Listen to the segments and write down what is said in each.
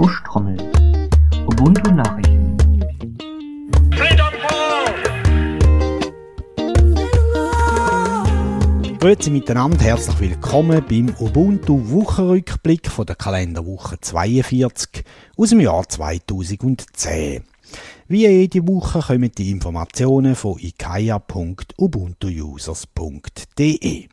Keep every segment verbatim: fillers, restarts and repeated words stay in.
Buschtrommel. Ubuntu Nachrichten. Grüezi miteinander, herzlich willkommen beim Ubuntu Wochenrückblick von der Kalenderwoche zweiundvierzig aus dem Jahr zweitausendzehn. Wie jede Woche kommen die Informationen von i k a punkt ubuntu users punkt d e.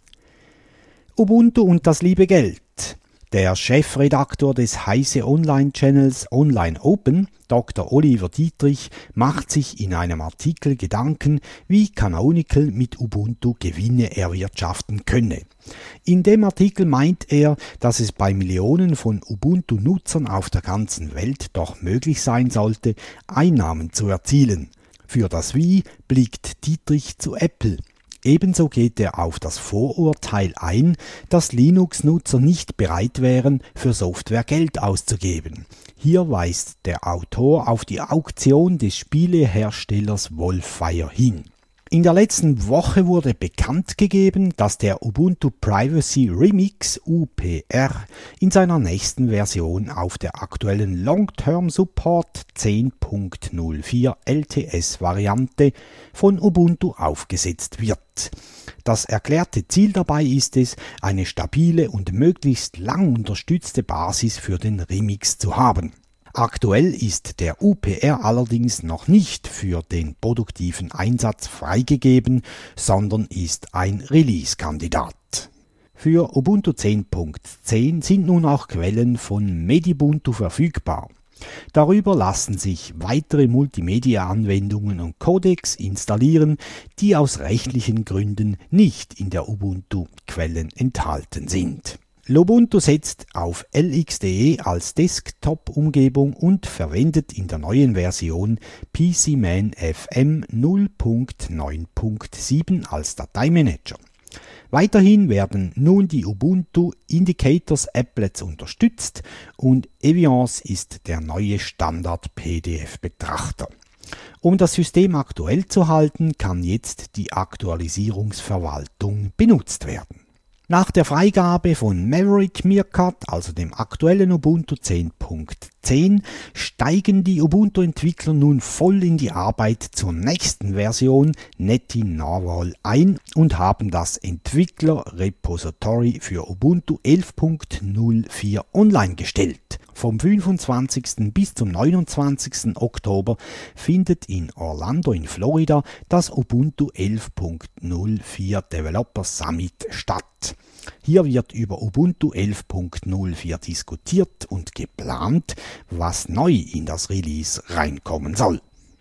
Ubuntu und das liebe Geld. Der Chefredaktor des Heise Online-Channels Online Open, Doktor Oliver Dietrich, macht sich in einem Artikel Gedanken, wie Canonical mit Ubuntu Gewinne erwirtschaften könne. In dem Artikel meint er, dass es bei Millionen von Ubuntu-Nutzern auf der ganzen Welt doch möglich sein sollte, Einnahmen zu erzielen. Für das Wie blickt Dietrich zu Apple. Ebenso geht er auf das Vorurteil ein, dass Linux-Nutzer nicht bereit wären, für Software Geld auszugeben. Hier weist der Autor auf die Auktion des Spieleherstellers Wolfire hin. In der letzten Woche wurde bekannt gegeben, dass der Ubuntu Privacy Remix U P R in seiner nächsten Version auf der aktuellen Long-Term Support zehn Punkt null vier L T S-Variante von Ubuntu aufgesetzt wird. Das erklärte Ziel dabei ist es, eine stabile und möglichst lang unterstützte Basis für den Remix zu haben. Aktuell ist der U P R allerdings noch nicht für den produktiven Einsatz freigegeben, sondern ist ein Release-Kandidat. Für Ubuntu zehn Punkt zehn sind nun auch Quellen von Medibuntu verfügbar. Darüber lassen sich weitere Multimedia-Anwendungen und Codecs installieren, die aus rechtlichen Gründen nicht in der Ubuntu-Quellen enthalten sind. Lubuntu setzt auf L X D E als Desktop-Umgebung und verwendet in der neuen Version P C Man F M null Punkt neun Punkt sieben als Dateimanager. Weiterhin werden nun die Ubuntu Indicators Applets unterstützt und Eviance ist der neue Standard-P D F-Betrachter. Um das System aktuell zu halten, kann jetzt die Aktualisierungsverwaltung benutzt werden. Nach der Freigabe von Maverick Meerkat, also dem aktuellen Ubuntu zehn Punkt zehn, steigen die Ubuntu-Entwickler nun voll in die Arbeit zur nächsten Version Netty Narwhal ein und haben das Entwickler-Repository für Ubuntu elf Punkt null vier online gestellt. Vom fünfundzwanzigsten bis zum neunundzwanzigsten Oktober findet in Orlando in Florida das Ubuntu elf Punkt null vier Developer Summit statt. Hier wird über Ubuntu elf Punkt null vier diskutiert und geplant, was neu in das Release reinkommen soll.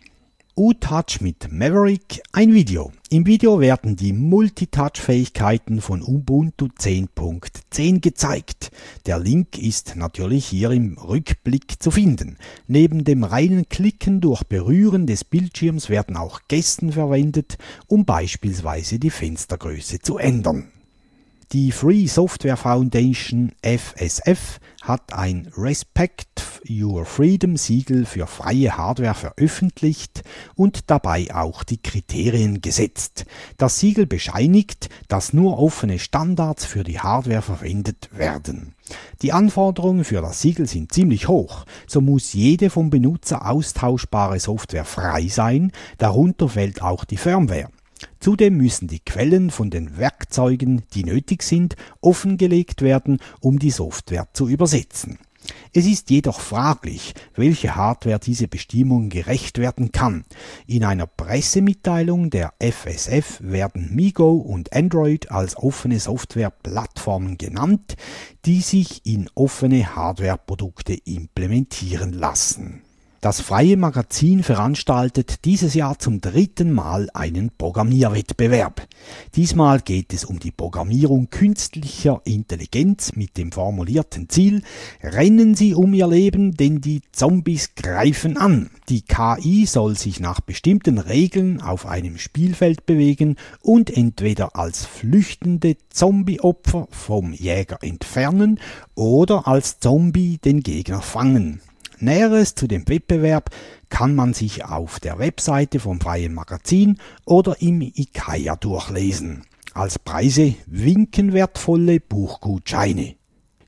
U-Touch mit Maverick, ein Video. Im Video werden die Multitouch-Fähigkeiten von Ubuntu zehn Punkt zehn gezeigt. Der Link ist natürlich hier im Rückblick zu finden. Neben dem reinen Klicken durch Berühren des Bildschirms werden auch Gesten verwendet, um beispielsweise die Fenstergröße zu ändern. Die Free Software Foundation F S F hat ein Respect Your Freedom Siegel für freie Hardware veröffentlicht und dabei auch die Kriterien gesetzt. Das Siegel bescheinigt, dass nur offene Standards für die Hardware verwendet werden. Die Anforderungen für das Siegel sind ziemlich hoch. So muss jede vom Benutzer austauschbare Software frei sein, darunter fällt auch die Firmware. Zudem müssen die Quellen von den Werkzeugen, die nötig sind, offengelegt werden, um die Software zu übersetzen. Es ist jedoch fraglich, welche Hardware diese Bestimmungen gerecht werden kann. In einer Pressemitteilung der F S F werden MeeGo und Android als offene Softwareplattformen genannt, die sich in offene Hardwareprodukte implementieren lassen. Das Freie Magazin veranstaltet dieses Jahr zum dritten Mal einen Programmierwettbewerb. Diesmal geht es um die Programmierung künstlicher Intelligenz mit dem formulierten Ziel: Rennen Sie um Ihr Leben, denn die Zombies greifen an. Die K I soll sich nach bestimmten Regeln auf einem Spielfeld bewegen und entweder als flüchtende Zombie-Opfer vom Jäger entfernen oder als Zombie den Gegner fangen. Näheres zu dem Wettbewerb kann man sich auf der Webseite vom Freien Magazin oder im I K A durchlesen. Als Preise winken wertvolle Buchgutscheine.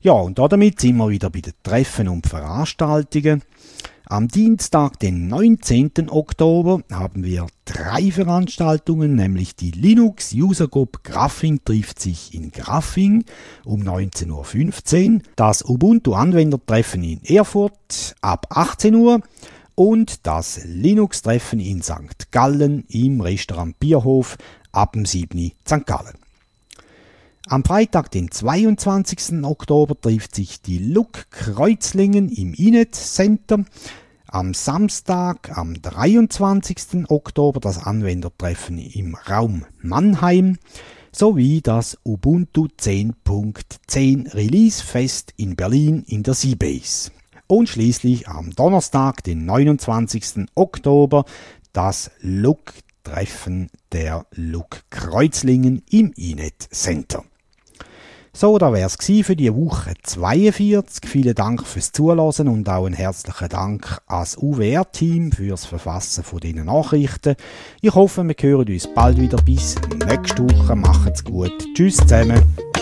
Ja, und damit sind wir wieder bei den Treffen und Veranstaltungen. Am Dienstag, den neunzehnten Oktober, haben wir drei Veranstaltungen, nämlich die Linux User Group Graphing trifft sich in Graphing um neunzehn Uhr fünfzehn, das Ubuntu Anwendertreffen in Erfurt ab achtzehn Uhr und das Linux-Treffen in Sankt Gallen im Restaurant Bierhof ab dem siebten Uhr Sankt Gallen. Am Freitag, den zweiundzwanzigsten Oktober, trifft sich die L U G Kreuzlingen im Inet Center. Am Samstag, am dreiundzwanzigsten Oktober, das Anwendertreffen im Raum Mannheim sowie das Ubuntu zehn Punkt zehn Release-Fest in Berlin in der Seabase. Und schließlich am Donnerstag, den neunundzwanzigsten Oktober, das L U G-Treffen der L U G Kreuzlingen im Inet Center. So, da wär's gsi für die Woche zweiundvierzig. Vielen Dank fürs Zuhören und auch einen herzlichen Dank ans U W R-Team fürs Verfassen von diesen Nachrichten. Ich hoffe, wir hören uns bald wieder. Bis nächste Woche. Macht's gut. Tschüss zusammen.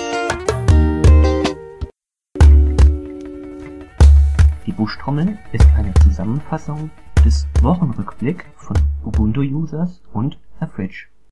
Die Buschtrommel ist eine Zusammenfassung des Wochenrückblick von Ubuntu-Users und Herr Fritsch.